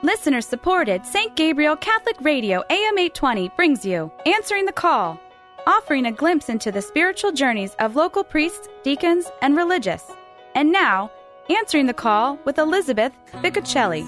Listener-supported St. Gabriel Catholic Radio AM 820 brings you Answering the Call, offering a glimpse into the spiritual journeys of local priests, deacons, and religious. And now, Answering the Call with Elizabeth Ficocelli.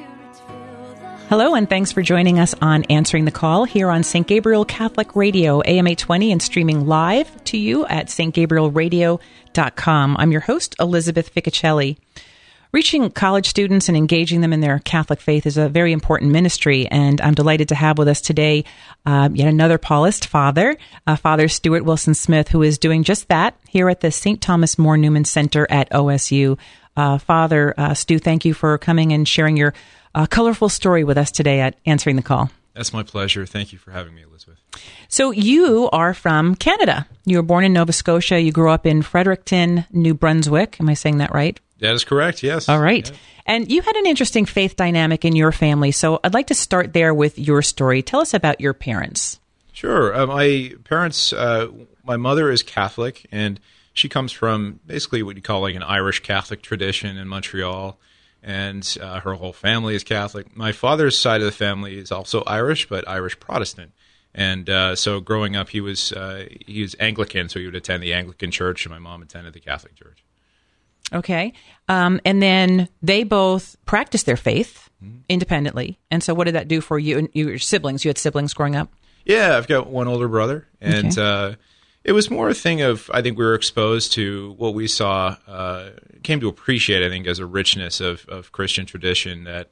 Hello, and thanks for joining us on Answering the Call here on St. Gabriel Catholic Radio, AM 820, and streaming live to you at stgabrielradio.com. I'm your host, Elizabeth Ficocelli. Reaching college students and engaging them in their Catholic faith is a very important ministry, and I'm delighted to have with us today yet another Paulist father, Father Stuart Wilson Smith, who is doing just that here at the St. Thomas More Newman Center at OSU. Father Stu, thank you for coming and sharing your colorful story with us today at Answering the Call. That's my pleasure. Thank you for having me, Elizabeth. So you are from Canada. You were born in Nova Scotia. You grew up in Fredericton, New Brunswick. Am I saying that right? That is correct, yes. All right. Yeah. And you had an interesting faith dynamic in your family. So I'd like to start there with your story. Tell us about your parents. Sure. My parents, my mother is Catholic, and she comes from basically what you call like an Irish Catholic tradition in Montreal. And her whole family is Catholic. My father's side of the family is also Irish, but Irish Protestant. And so growing up, he was Anglican, so he would attend the Anglican church, and my mom attended the Catholic church. Okay. And then they both practiced their faith independently. And so what did that do for you and your siblings? You had siblings growing up? Yeah, I've got one older brother. And it was more a thing of, I think we were exposed to what we saw, came to appreciate, I think, as a richness of Christian tradition that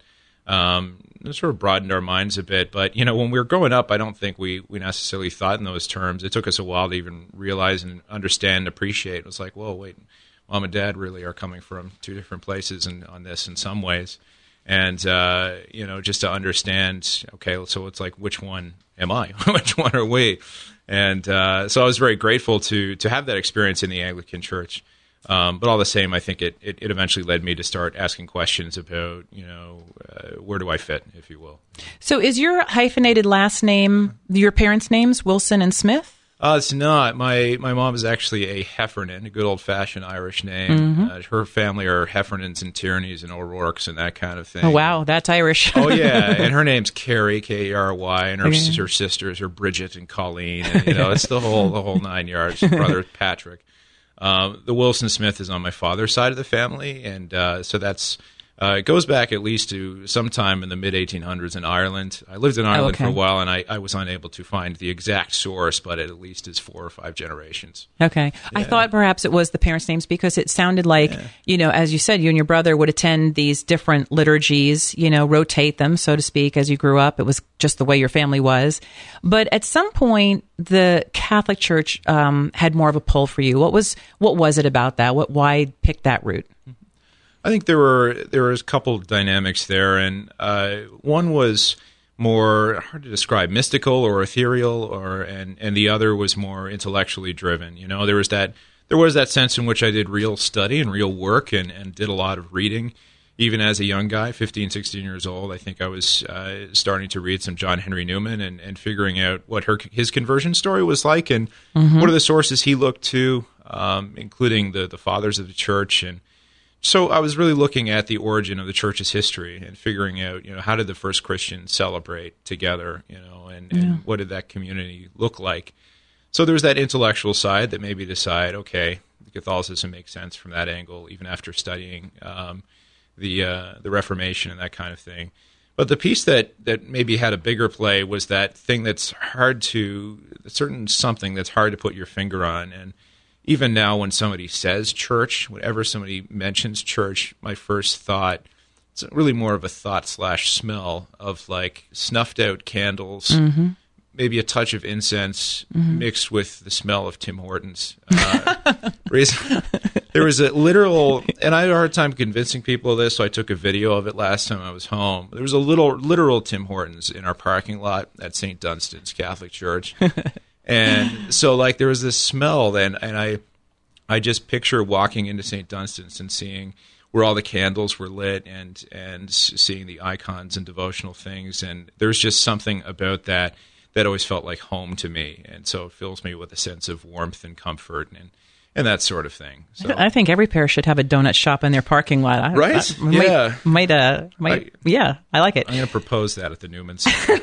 sort of broadened our minds a bit. But, you know, when we were growing up, I don't think we necessarily thought in those terms. It took us a while to even realize and understand and appreciate. It was like, whoa, wait, Mom and Dad really are coming from two different places on this in some ways. And, you know, just to understand, okay, so it's like, which one am I? Which one are we? And so I was very grateful to have that experience in the Anglican Church. But all the same, I think it eventually led me to start asking questions about, you know, where do I fit, if you will. So is your hyphenated last name your parents' names, Wilson and Smith? It's not. My mom is actually a Heffernan, a good old-fashioned Irish name. Her family are Heffernans and Tierneys and O'Rourke's and that kind of thing. Oh, wow. That's Irish. Oh, yeah. And her name's Carrie, K-A-R-Y, and her sisters are Bridget and Colleen. And, you know, it's the whole 9 yards. Brother Patrick. The Wilson Smith is on my father's side of the family, and so that's it goes back at least to sometime in the mid-1800s in Ireland. I lived in Ireland for a while, and I was unable to find the exact source, but it at least is 4 or 5 generations. Okay. Yeah. I thought perhaps it was the parents' names because it sounded like, you know, as you said, you and your brother would attend these different liturgies, you know, rotate them, so to speak, as you grew up. It was just the way your family was. But at some point, the Catholic Church had more of a pull for you. What was it about that? Why pick that route? I think there was a couple of dynamics there, and one was more hard to describe, mystical or ethereal, and the other was more intellectually driven. You know, there was that sense in which I did real study and real work and did a lot of reading. Even as a young guy, 15, 16 years old, I think I was starting to read some John Henry Newman and figuring out what his conversion story was like and what are the sources he looked to, including the fathers of the church. And so I was really looking at the origin of the church's history and figuring out, you know, how did the first Christians celebrate together, you know, and what did that community look like? So there was that intellectual side that made me decide, okay, Catholicism makes sense from that angle, even after studying the Reformation and that kind of thing. But the piece that maybe had a bigger play was that thing that's something that's hard to put your finger on. And even now when somebody says church, whenever somebody mentions church, my first thought, it's really more of a thought/smell of like snuffed out candles, maybe a touch of incense mixed with the smell of Tim Hortons. There was a literal, and I had a hard time convincing people of this, so I took a video of it last time I was home. There was a literal Tim Hortons in our parking lot at St. Dunstan's Catholic Church. And so, like, there was this smell, and I just picture walking into St. Dunstan's and seeing where all the candles were lit and seeing the icons and devotional things. And there's just something about that always felt like home to me. And so it fills me with a sense of warmth and comfort. and that sort of thing. So, I think every pair should have a donut shop in their parking lot. Right? I like it. I'm going to propose that at the Newman Center.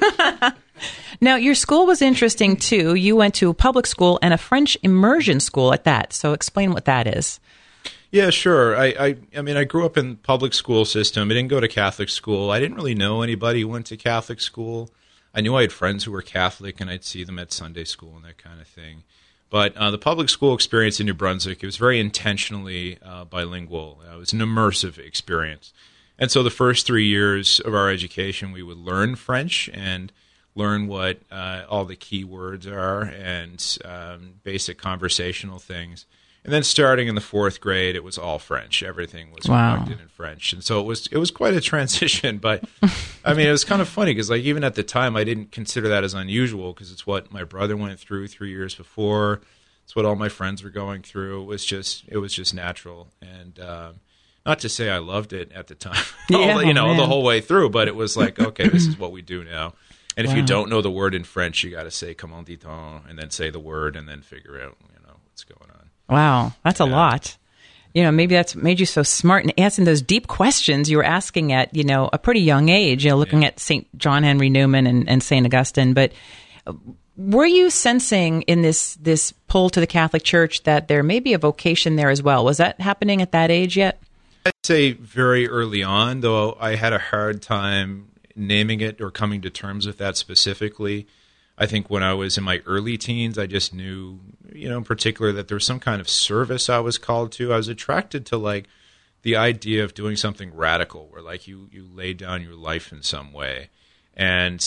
Now, your school was interesting, too. You went to a public school and a French immersion school at that. So explain what that is. Yeah, sure. I mean, I grew up in public school system. I didn't go to Catholic school. I didn't really know anybody who went to Catholic school. I knew I had friends who were Catholic, and I'd see them at Sunday school and that kind of thing. But the public school experience in New Brunswick, it was very intentionally bilingual. It was an immersive experience. And so the first 3 years of our education, we would learn French and learn what all the key words are and basic conversational things. And then starting in the fourth grade, it was all French. Everything was conducted in French. And so it was quite a transition. But, I mean, it was kind of funny because, like, even at the time, I didn't consider that as unusual because it's what my brother went through 3 years before. It's what all my friends were going through. It was just natural. And not to say I loved it at the time, the whole way through. But it was like, okay, this is what we do now. And if you don't know the word in French, you got to say "comment dit-on" and then say the word and then figure out, what's going on. Wow, that's a lot. Maybe that's made you so smart in answering those deep questions you were asking at, a pretty young age, looking at St. John Henry Newman and St. Augustine. But were you sensing in this pull to the Catholic Church that there may be a vocation there as well? Was that happening at that age yet? I'd say very early on, though I had a hard time naming it or coming to terms with that specifically. I think when I was in my early teens, I just knew, in particular that there was some kind of service I was called to. I was attracted to, like, the idea of doing something radical where, like, you lay down your life in some way. And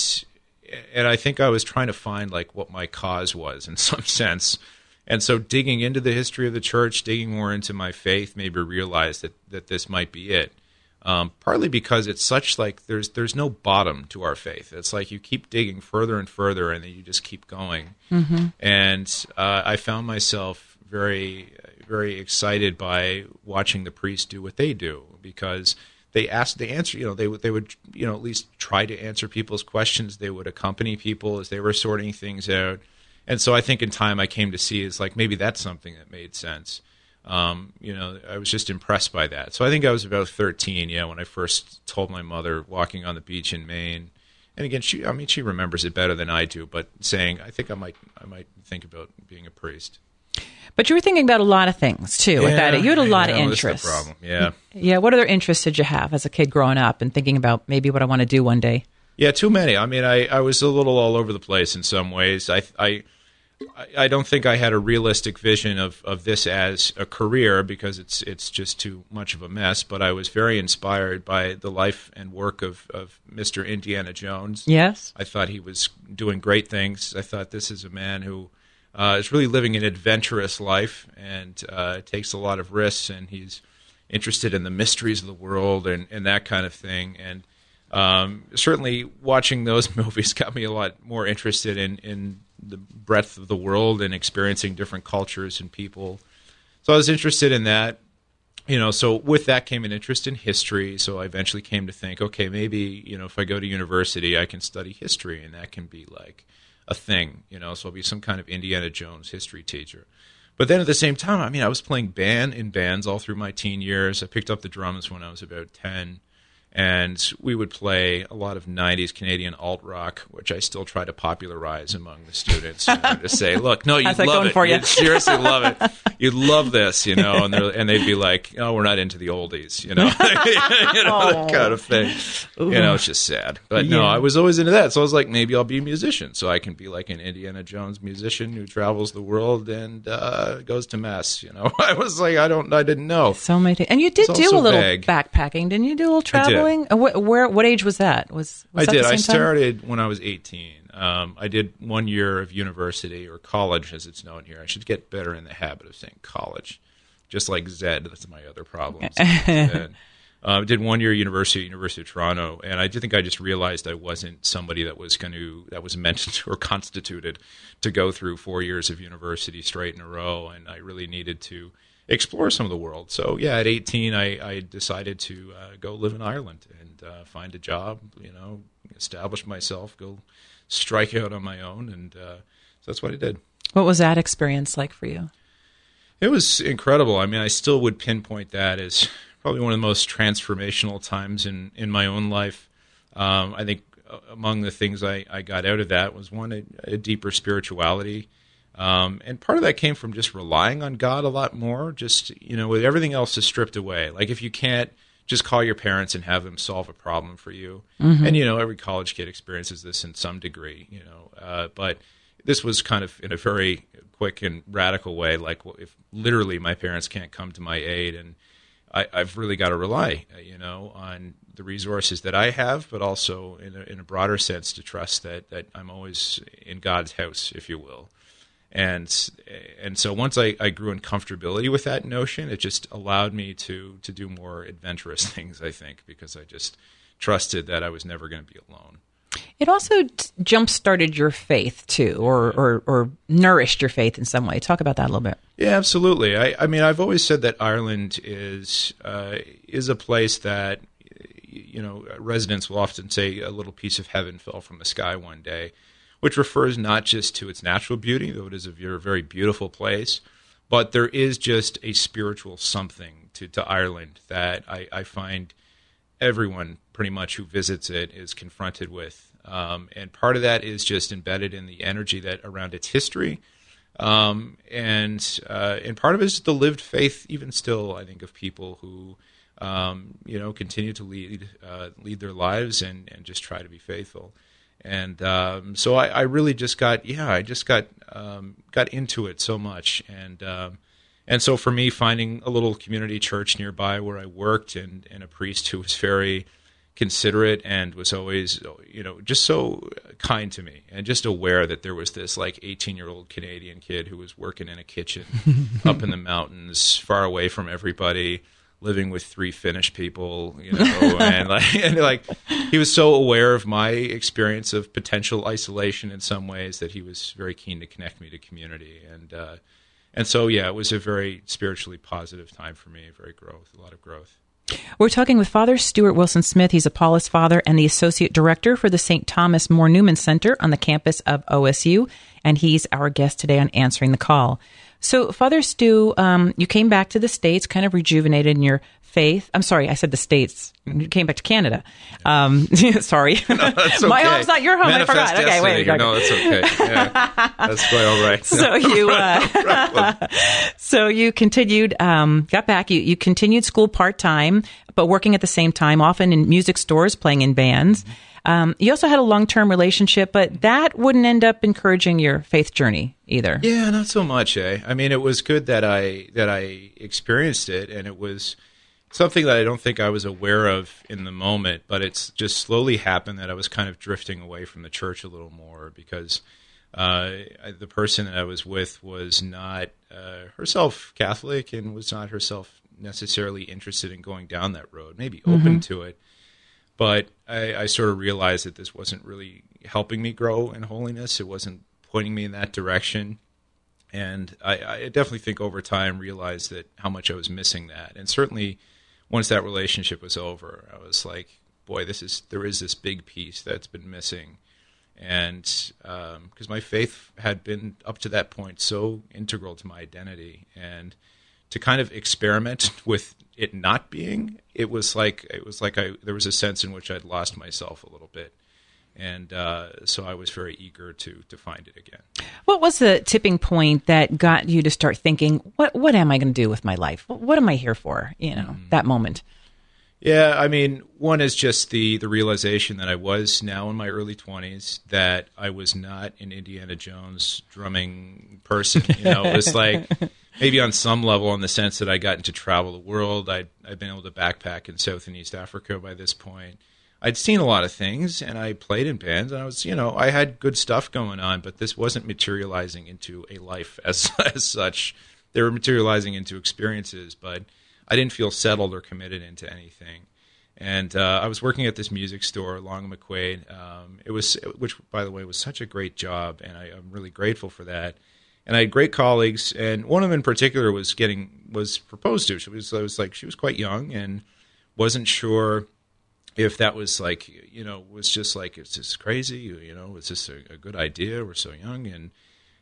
I think I was trying to find, like, what my cause was in some sense. And so digging into the history of the church, digging more into my faith, made me realize that this might be it. Partly because it's such like there's no bottom to our faith. It's like you keep digging further and further, and then you just keep going. Mm-hmm. And I found myself very, very excited by watching the priests do what they do because they answer. They would at least try to answer people's questions. They would accompany people as they were sorting things out. And so I think in time I came to see it's like maybe that's something that made sense. I was just impressed by that. So I think I was about 13, when I first told my mother walking on the beach in Maine. And again, she remembers it better than I do, but saying, I think I might think about being a priest. But you were thinking about a lot of things, too, at that age. You had a lot of interests. That's the problem, yeah. Yeah, what other interests did you have as a kid growing up and thinking about maybe what I want to do one day? Yeah, too many. I mean, I was a little all over the place in some ways. I don't think I had a realistic vision of this as a career because it's just too much of a mess. But I was very inspired by the life and work of Mr. Indiana Jones. Yes. I thought he was doing great things. I thought this is a man who is really living an adventurous life and takes a lot of risks, and he's interested in the mysteries of the world and that kind of thing. And certainly watching those movies got me a lot more interested in the breadth of the world and experiencing different cultures and people. So I was interested in that. So with that came an interest in history. So I eventually came to think, okay, maybe, if I go to university, I can study history, and that can be like a thing, so I'll be some kind of Indiana Jones history teacher. But then at the same time, I mean, I was playing in bands all through my teen years. I picked up the drums when I was about 10. And we would play a lot of 90s Canadian alt-rock, which I still try to popularize among the students. To say, look, no, you'd love it. For you? You'd seriously love it. You'd love this, and they'd be like, oh, we're not into the oldies, that kind of thing. Ooh. It's just sad. But no, I was always into that. So I was like, maybe I'll be a musician. So I can be like an Indiana Jones musician who travels the world and goes to Mass, I was like, I didn't know. So many things. And you did do a little backpacking. Didn't you do a little traveling? What age was that? Was I that did. The same I started time? when I was 18. I did 1 year of university, or college as it's known here. I should get better in the habit of saying college, just like Zed. That's my other problem. I did 1 year University of Toronto, and I think I just realized I wasn't somebody that was meant or constituted to go through 4 years of university straight in a row, and I really needed to explore some of the world. So yeah, at 18, I decided to go live in Ireland and find a job, establish myself, go strike out on my own, and so that's what I did. What was that experience like for you? It was incredible. I mean, I still would pinpoint that as probably one of the most transformational times in my own life. I think among the things I got out of that was, one, a deeper spirituality. And part of that came from just relying on God a lot more, just, with everything else is stripped away. Like, if you can't just call your parents and have them solve a problem for you. Mm-hmm. And, every college kid experiences this in some degree, but this was kind of in a very quick and radical way. Like, if literally my parents can't come to my aid, and I've really got to rely, on the resources that I have, but also in a broader sense to trust that I'm always in God's house, if you will. And so once I grew in comfortability with that notion, it just allowed me to do more adventurous things, I think, because I just trusted that I was never going to be alone. It also jump-started your faith, too, or nourished your faith in some way. Talk about that a little bit. Yeah, absolutely. I mean, I've always said that Ireland is a place that, residents will often say a little piece of heaven fell from the sky one day, which refers not just to its natural beauty, though it is a very beautiful place, but there is just a spiritual something to Ireland that I find everyone pretty much who visits it is confronted with. And part of that is just embedded in the energy that around its history. And part of it is the lived faith, even still, I think, of people who, continue to lead their lives and just try to be faithful. And so I really just got into it so much. And so for me, finding a little community church nearby where I worked and a priest who was very considerate and was always, just so kind to me and just aware that there was this like 18-year-old Canadian kid who was working in a kitchen up in the mountains, far away from everybody, living with 3 Finnish people, and he was so aware of my experience of potential isolation in some ways that he was very keen to connect me to community. And so, yeah, it was a very spiritually positive time for me, a lot of growth. We're talking with Father Stuart Wilson Smith. He's a Paulist father and the Associate Director for the St. Thomas More Newman Center on the campus of OSU, and he's our guest today on Answering the Call. So, Father Stu, you came back to the States, kind of rejuvenated in your faith. I'm sorry, I said the States. You came back to Canada. Sorry. No, that's okay. My home's not your home. Manifest I forgot. Okay, wait. No, that's okay. Yeah, that's quite all right. So you continued, got back. You continued school part-time, but working at the same time, often in music stores, playing in bands. You also had a long-term relationship, but that wouldn't end up encouraging your faith journey either. Yeah, not so much. I mean, it was good that I experienced it, and it was something that I don't think I was aware of in the moment, but it's just slowly happened that I was kind of drifting away from the church a little more because the person that I was with was not herself Catholic and was not herself necessarily interested in going down that road, maybe open to it. But I sort of realized that this wasn't really helping me grow in holiness. It wasn't pointing me in that direction. And I definitely think over time realized that how much I was missing that. And certainly once that relationship was over, I was like, boy, there is this big piece that's been missing. And because my faith had been up to that point so integral to my identity, and to kind of experiment with it not being, it was like there was a sense in which I'd lost myself a little bit. And so I was very eager to find it again. What was the tipping point that got you to start thinking, what am I going to do with my life? What am I here for? That moment. Yeah, I mean, one is just the realization that I was now in my early 20s, that I was not an Indiana Jones drumming person. It was like maybe on some level in the sense that I gotten to travel the world. I'd been able to backpack in South and East Africa by this point. I'd seen a lot of things, and I played in bands, and I was, I had good stuff going on, but this wasn't materializing into a life as such. They were materializing into experiences, but I didn't feel settled or committed into anything. And I was working at this music store, Long and McQuaid, which, by the way, was such a great job, and I'm really grateful for that. And I had great colleagues, and one of them in particular was proposed to. She was quite young and wasn't sure if that was was just like, is this crazy? Was this a good idea? We're so young.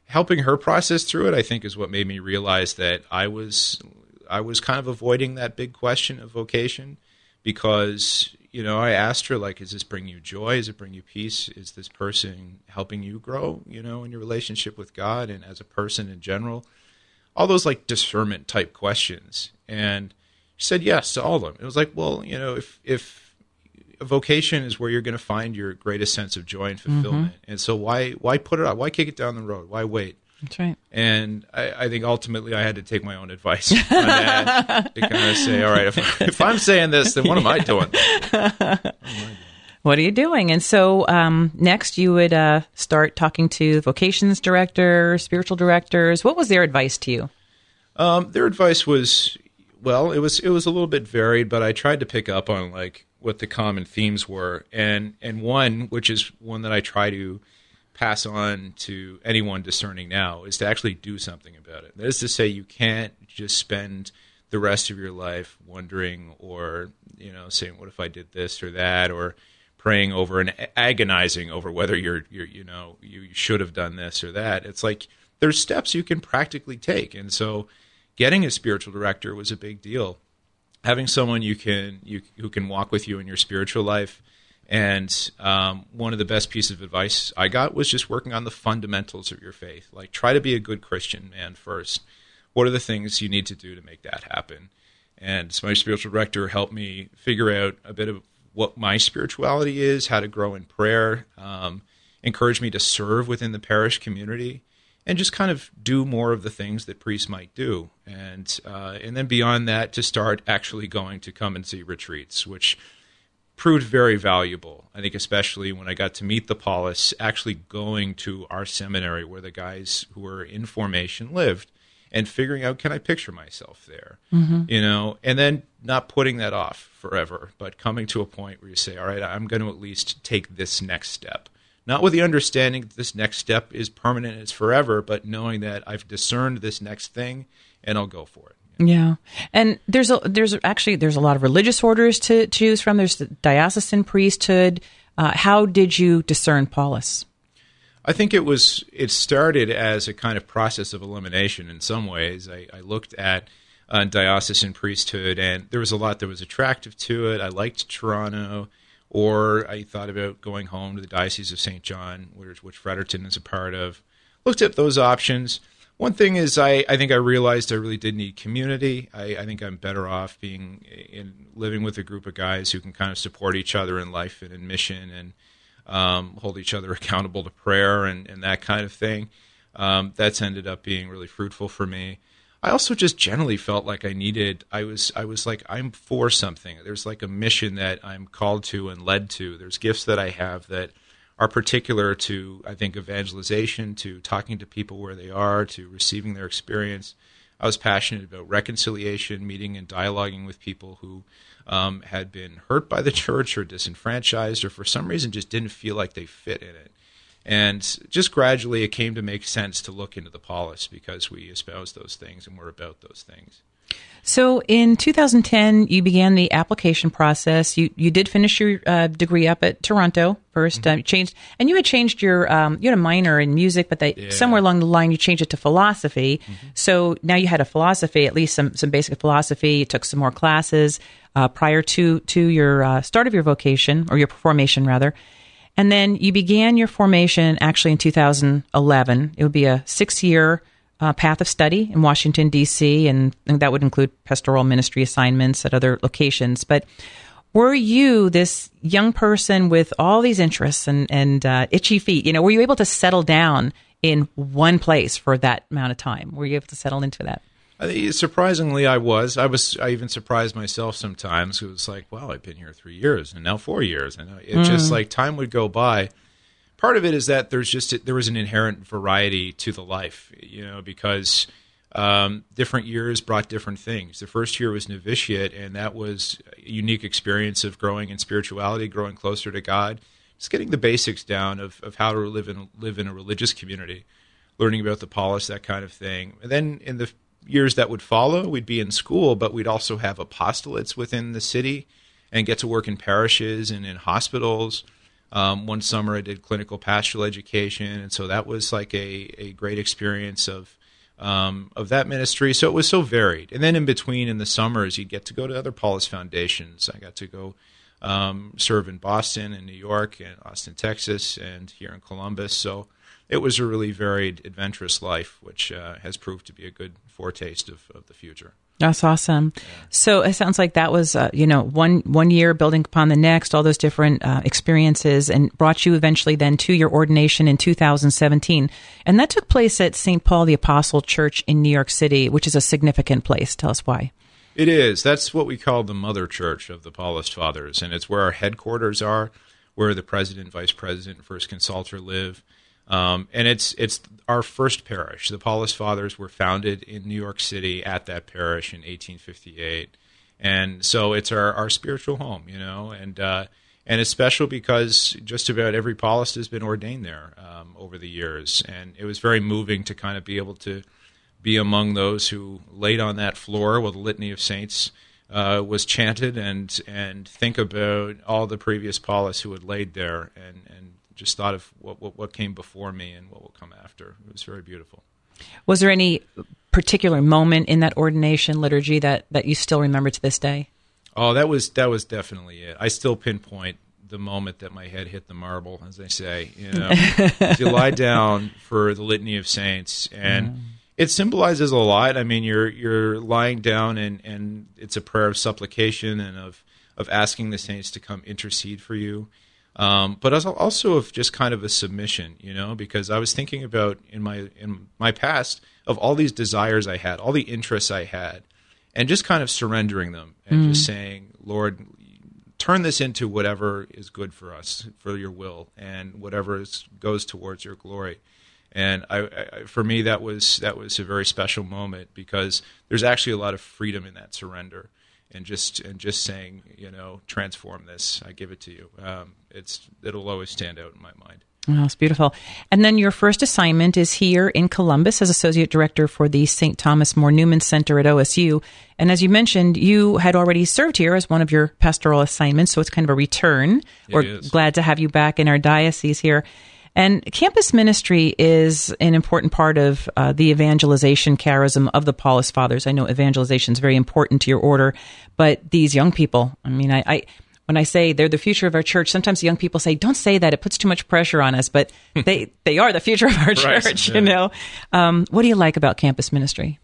helping her process through it, I think, is what made me realize that I was kind of avoiding that big question of vocation, because, I asked her, like, does this bring you joy? Does it bring you peace? Is this person helping you grow, in your relationship with God and as a person in general? All those, like, discernment type questions. And she said yes to all of them. It was like, well, if a vocation is where you're going to find your greatest sense of joy and fulfillment. And so why put it off? Why kick it down the road? Why wait? That's right. And I think ultimately I had to take my own advice on that to kind of say, all right, if I'm saying this, then what am I doing? What are you doing? And so next you would start talking to vocations directors, spiritual directors. What was their advice to you? Their advice was, well, it was a little bit varied, but I tried to pick up on like what the common themes were. And one, which is one that I try to pass on to anyone discerning now, is to actually do something about it. That is to say, you can't just spend the rest of your life wondering or, saying, what if I did this or that, or praying over and agonizing over whether you should have done this or that. It's like there's steps you can practically take. And so getting a spiritual director was a big deal. Having someone who can walk with you in your spiritual life. And one of the best pieces of advice I got was just working on the fundamentals of your faith. Like, try to be a good Christian man first. What are the things you need to do to make that happen? And so my spiritual director helped me figure out a bit of what my spirituality is, how to grow in prayer, encouraged me to serve within the parish community, and just kind of do more of the things that priests might do. And then beyond that, to start actually going to come and see retreats, which proved very valuable. I think especially when I got to meet the Paulists, actually going to our seminary where the guys who were in formation lived, and figuring out, can I picture myself there? And then not putting that off forever, but coming to a point where you say, all right, I'm going to at least take this next step. Not with the understanding that this next step is permanent, it's forever, but knowing that I've discerned this next thing and I'll go for it. Yeah. And there's a lot of religious orders to choose from. There's the diocesan priesthood. How did you discern Paulus? I think it started as a kind of process of elimination in some ways. I looked at diocesan priesthood, and there was a lot that was attractive to it. I liked Toronto, or I thought about going home to the Diocese of St. John, which Fredericton is a part of. Looked at those options. One thing is I think I realized I really did need community. I think I'm better off living with a group of guys who can kind of support each other in life and in mission, and hold each other accountable to prayer and that kind of thing. That's ended up being really fruitful for me. I also just generally felt like I was like, I'm for something. There's like a mission that I'm called to and led to. There's gifts that I have that are particular to, I think, evangelization, to talking to people where they are, to receiving their experience. I was passionate about reconciliation, meeting and dialoguing with people who had been hurt by the church or disenfranchised or for some reason just didn't feel like they fit in it. And just gradually it came to make sense to look into the Paulists because we espouse those things and we're about those things. So in 2010, you began the application process. You did finish your degree up at Toronto first. You changed, and you had changed your you had a minor in music, but somewhere along the line you changed it to philosophy. So now you had a philosophy, at least some basic philosophy. You took some more classes prior to your start of your vocation, or your formation rather. And then you began your formation actually in 2011. It would be a 6-year path of study in Washington, D.C., and that would include pastoral ministry assignments at other locations. But were you, this young person with all these interests and itchy feet, were you able to settle down in one place for that amount of time? Were you able to settle into that? Surprisingly, I was. I even surprised myself sometimes. It was like, well, I've been here 3 years and now 4 years. And it's just like time would go by. Part of it is that there was an inherent variety to the life, because different years brought different things. The first year was novitiate, and that was a unique experience of growing in spirituality, growing closer to God, just getting the basics down of how to live in a religious community, learning about the Paulists, that kind of thing. And then in the years that would follow, we'd be in school, but we'd also have apostolates within the city and get to work in parishes and in hospitals. One summer I did clinical pastoral education, and so that was like a great experience of that ministry. So it was so varied. And then in between, in the summers, you get to go to other Paulist foundations. I got to go serve in Boston and New York and Austin, Texas, and here in Columbus. So it was a really varied, adventurous life, which has proved to be a good foretaste of the future. That's awesome. Yeah. So it sounds like that was, one year building upon the next, all those different experiences, and brought you eventually then to your ordination in 2017. And that took place at St. Paul the Apostle Church in New York City, which is a significant place. Tell us why. It is. That's what we call the mother church of the Paulist Fathers, and it's where our headquarters are, where the president, vice president, and first consultor live. And it's our first parish. The Paulist Fathers were founded in New York City at that parish in 1858, and so it's our spiritual home, and it's special because just about every Paulist has been ordained there over the years, and it was very moving to kind of be able to be among those who laid on that floor while the Litany of Saints was chanted, and think about all the previous Paulists who had laid there, and just thought of what came before me and what will come after. It was very beautiful. Was there any particular moment in that ordination liturgy that you still remember to this day? Oh, that was definitely it. I still pinpoint the moment that my head hit the marble, as they say. You lie down for the Litany of Saints, and it symbolizes a lot. I mean, you're lying down, and it's a prayer of supplication and of asking the saints to come intercede for you. But also of just kind of a submission, because I was thinking about in my past of all these desires I had, all the interests I had, and just kind of surrendering them and just saying, Lord, turn this into whatever is good for us, for your will, and whatever goes towards your glory. And for me, that was a very special moment, because there's actually a lot of freedom in that surrender. And just saying, transform this. I give it to you. It'll always stand out in my mind. Oh, that's beautiful. And then your first assignment is here in Columbus as Associate Director for the St. Thomas More Newman Center at OSU. And as you mentioned, you had already served here as one of your pastoral assignments, so it's kind of a return. We're glad to have you back in our diocese here. And campus ministry is an important part of the evangelization charism of the Paulist Fathers. I know evangelization is very important to your order, but these young people, I mean, I when I say they're the future of our church, sometimes young people say, don't say that, it puts too much pressure on us, but they are the future of our church, right, What do you like about campus ministry?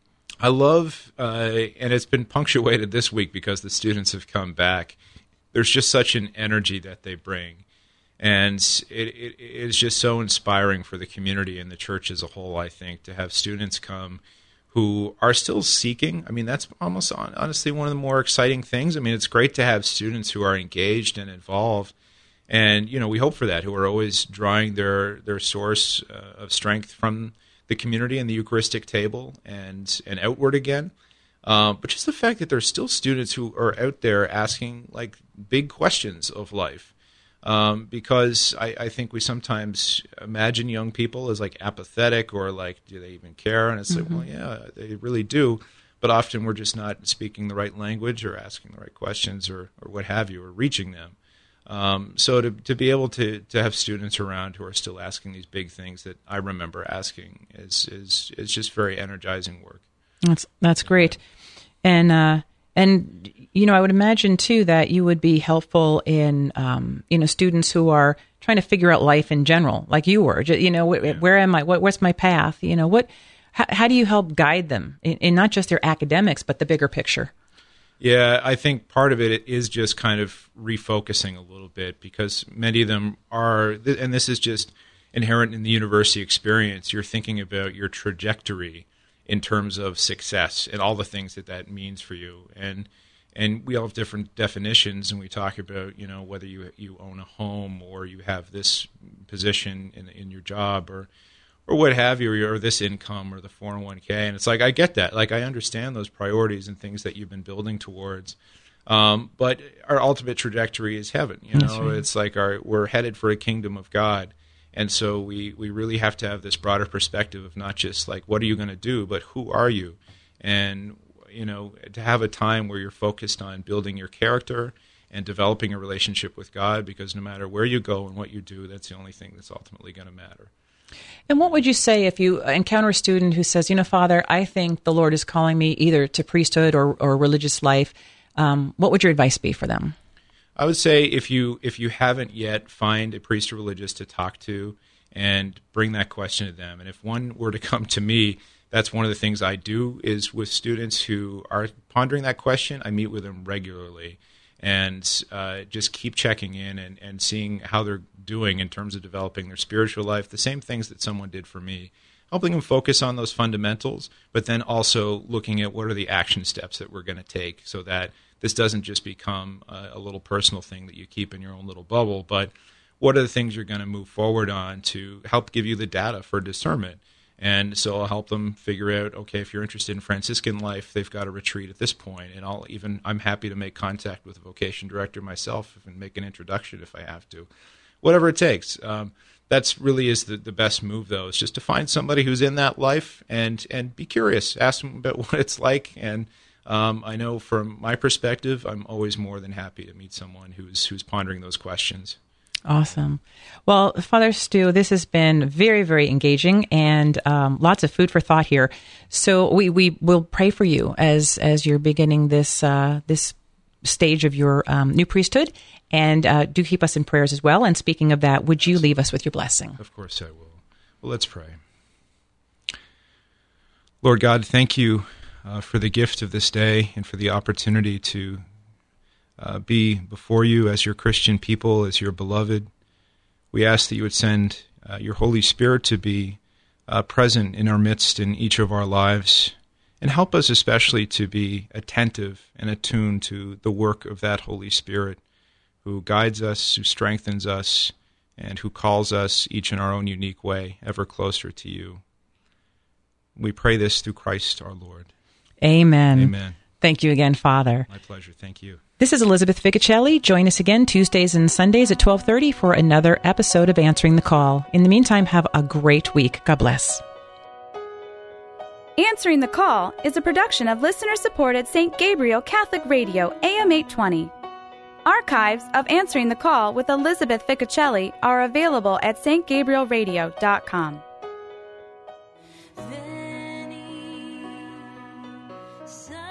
I love, and it's been punctuated this week because the students have come back, there's just such an energy that they bring. And it is just so inspiring for the community and the church as a whole, I think, to have students come who are still seeking. I mean, that's almost honestly one of the more exciting things. I mean, it's great to have students who are engaged and involved. And, we hope for that, who are always drawing their source of strength from the community and the Eucharistic table and outward again. But just the fact that there's still students who are out there asking, like, big questions of life. Because I think we sometimes imagine young people as like apathetic or like, do they even care? And it's like, well, yeah, they really do. But often we're just not speaking the right language or asking the right questions or what have you, or reaching them. So to be able to have students around who are still asking these big things that I remember asking is just very energizing work. That's great. And I would imagine, too, that you would be helpful in, students who are trying to figure out life in general, like you were. Where am I? What's my path? How do you help guide them in not just their academics, but the bigger picture? Yeah, I think part of it is just kind of refocusing a little bit, because many of them are, and this is just inherent in the university experience, you're thinking about your trajectory in terms of success and all the things that means for you. And we all have different definitions, and we talk about, whether you own a home or you have this position in your job or what have you, or this income or the 401k. And it's like, I get that. Like, I understand those priorities and things that you've been building towards. But our ultimate trajectory is heaven. Right. It's like we're headed for a kingdom of God. And so we really have to have this broader perspective of not just like, what are you going to do, but who are you? And, to have a time where you're focused on building your character and developing a relationship with God, because no matter where you go and what you do, that's the only thing that's ultimately going to matter. And what would you say if you encounter a student who says, Father, I think the Lord is calling me either to priesthood or religious life? What would your advice be for them? I would say if you haven't yet, find a priest or religious to talk to and bring that question to them. And if one were to come to me, that's one of the things I do is with students who are pondering that question, I meet with them regularly and just keep checking in and seeing how they're doing in terms of developing their spiritual life, the same things that someone did for me, helping them focus on those fundamentals, but then also looking at what are the action steps that we're going to take so that this doesn't just become a little personal thing that you keep in your own little bubble, but what are the things you're going to move forward on to help give you the data for discernment. And so I'll help them figure out, okay, if you're interested in Franciscan life, they've got a retreat at this point. And I'm happy to make contact with the vocation director myself and make an introduction if I have to. Whatever it takes. That's really is the best move, though, is just to find somebody who's in that life and be curious. Ask them about what it's like. And I know from my perspective, I'm always more than happy to meet someone who's pondering those questions. Awesome. Well, Father Stu, this has been very, very engaging and lots of food for thought here. So we will pray for you as you're beginning this this stage of your new priesthood, and do keep us in prayers as well. And speaking of that, would you leave us with your blessing? Of course I will. Well, let's pray. Lord God, thank you for the gift of this day and for the opportunity to be before you as your Christian people, as your beloved. We ask that you would send your Holy Spirit to be present in our midst in each of our lives, and help us especially to be attentive and attuned to the work of that Holy Spirit who guides us, who strengthens us, and who calls us each in our own unique way ever closer to you. We pray this through Christ our Lord. Amen. Amen. Thank you again, Father. My pleasure. Thank you. This is Elizabeth Ficocelli. Join us again Tuesdays and Sundays at 12:30 for another episode of Answering the Call. In the meantime, have a great week. God bless. Answering the Call is a production of listener-supported St. Gabriel Catholic Radio, AM 820. Archives of Answering the Call with Elizabeth Ficocelli are available at stgabrielradio.com. Veni,